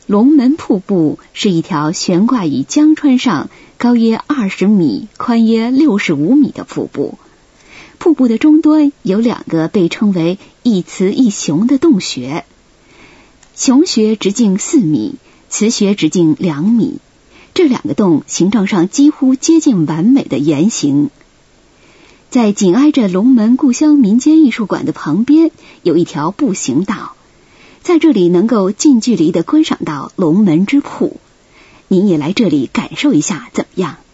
龙门瀑布是一条悬挂于江川上，高约20米，宽约65米的瀑布。瀑布的终端有2个被称为一雌一雄的洞穴，雄穴直径4米，雌穴直径2米。这2个洞形状上几乎接近完美的圆形。在紧挨着龙门故乡民间艺术馆的旁边有一条步行道，在这里能够近距离地观赏到龙门之瀑。您也来这里感受一下怎么样？